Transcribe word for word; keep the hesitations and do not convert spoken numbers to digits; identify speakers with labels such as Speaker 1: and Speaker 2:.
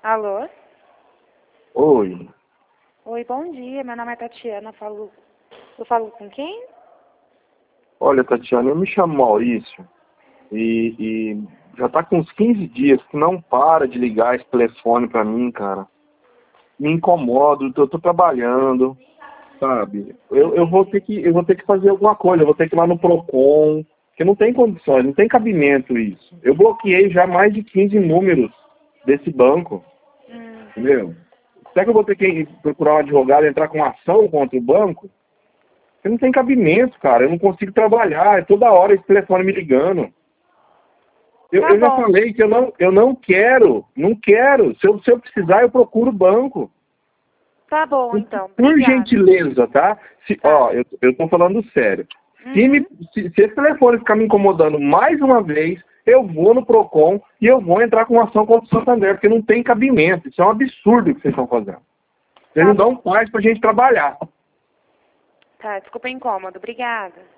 Speaker 1: Alô?
Speaker 2: Oi.
Speaker 1: Oi, bom dia. Meu nome é Tatiana. Falo... Eu falo com quem?
Speaker 2: Olha, Tatiana, eu me chamo Maurício e, e já tá com uns quinze dias que não para de ligar esse telefone pra mim, cara. Me incomodo, eu tô trabalhando, sabe? Eu, eu, vou ter que, eu vou ter que fazer alguma coisa, eu vou ter que ir lá no Procon, que não tem condições, não tem cabimento isso. Eu bloqueei já mais de quinze números desse banco,
Speaker 1: Hum,
Speaker 2: entendeu? Será que eu vou ter que procurar um advogado e entrar com ação contra o banco? Porque não tem cabimento, cara. Eu não consigo trabalhar. É toda hora esse telefone me ligando. Eu,
Speaker 1: tá
Speaker 2: eu já
Speaker 1: bom.
Speaker 2: falei que eu não, eu não quero. Não quero. Se eu, se eu precisar, eu procuro o banco.
Speaker 1: Tá bom,
Speaker 2: Por,
Speaker 1: então.
Speaker 2: por
Speaker 1: Obrigada.
Speaker 2: gentileza, tá? Se,
Speaker 1: Tá.
Speaker 2: ó, eu, eu tô falando sério. Se, me,
Speaker 1: Uhum.
Speaker 2: se, se esse telefone ficar me incomodando mais uma vez, eu vou no Procon e eu vou entrar com ação contra o Santander, porque não tem cabimento. Isso é um absurdo o que vocês estão fazendo. Vocês
Speaker 1: Tá
Speaker 2: não dão
Speaker 1: bom.
Speaker 2: paz pra gente trabalhar.
Speaker 1: Tá, desculpa o incômodo. Obrigada.